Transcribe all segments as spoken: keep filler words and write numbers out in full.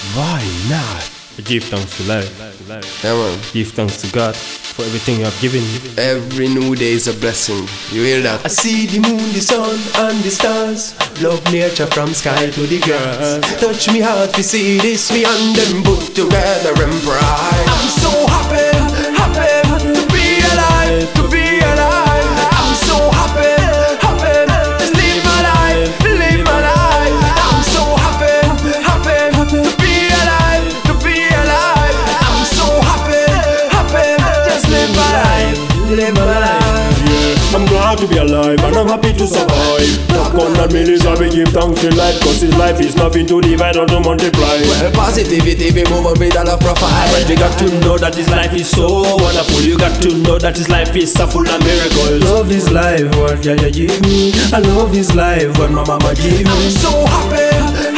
Why not? I give thanks to life. Yeah, man. Give thanks to God for everything you have given me. Every new day is a blessing. You hear that? I see the moon, the sun, and the stars. Love nature from sky to the grass. Touch me heart to see this, me and them put together and pride. I'm so happy, happy to be alive, to be alive. I'm so happy, happy to live my life, live my life. I'm so happy, happy to be alive, to be alive. I'm so happy, happy just live my life, live my life. Yeah, I'm glad to be alive and I'm happy to survive. Knock on that millions, I will give thanks to life, cause this life is nothing to divide or to multiply. Well, positivity, we move on with all of profile. But you got to know that this life is so wonderful. You got to know that this life is so full of miracles. Love is life, what can you give me? I love is life, what my mama give me. I'm so happy,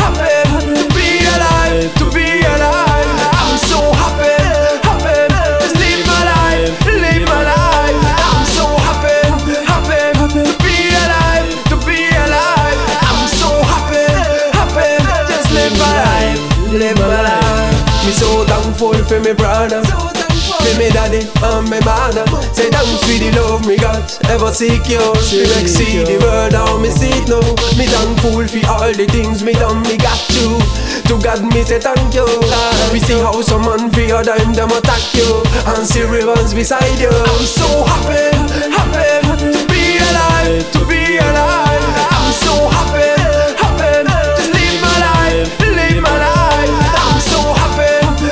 happy to be alive, to be alive. I'm so happy, happy just live my life, live my life. I'm so happy, happy to be alive, to be alive. I'm so happy, happy just live my life, live my life. Me so thankful for me brother, for me daddy and me mother. Say thanks for the love me got, ever secure. Me exceed the word how me see it now. Me thankful for all the things me done, me got to. To God me say thank you. We see how some man for your dime them attack you, and see rivers beside you. I'm so happy, happy to be alive, to be alive. I'm so happy, happy just live my life, live my life. I'm so happy,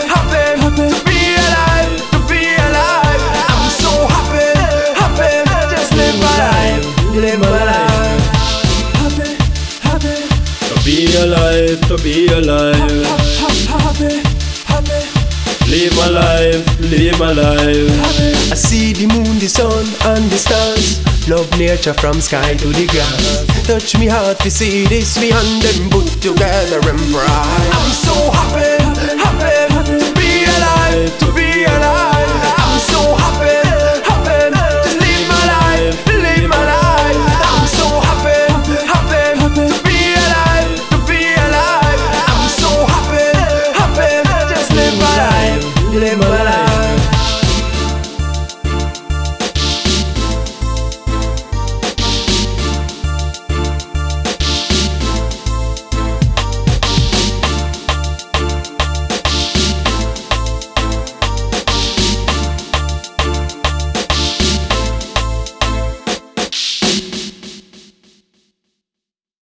happy to be alive, to be alive. I'm so happy, happy just live my life, live my life. Happy, happy To be alive, to be alive. happy, happy. Live my life, live my life. I see the moon, the sun, and the stars. Love nature from sky to the grass. Touch me heart to see this, me and them put together and pride. I'm so happy, happy to be alive, to be alive.